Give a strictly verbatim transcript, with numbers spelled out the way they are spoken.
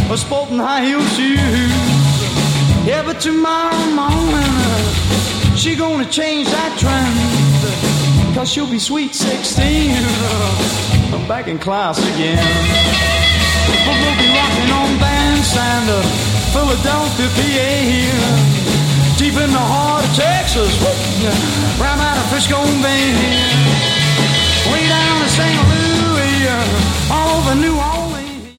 or sporting high heel shoes. Yeah, but tomorrow morning she gonna change that trend, cause she'll be sweet sixteen. I'm back in class again. But we'll be rocking on bandstand, Philadelphia, P A, deep in the heart of Texas, right out of Frisco Bay, way down to Saint Louis, all over New Orleans.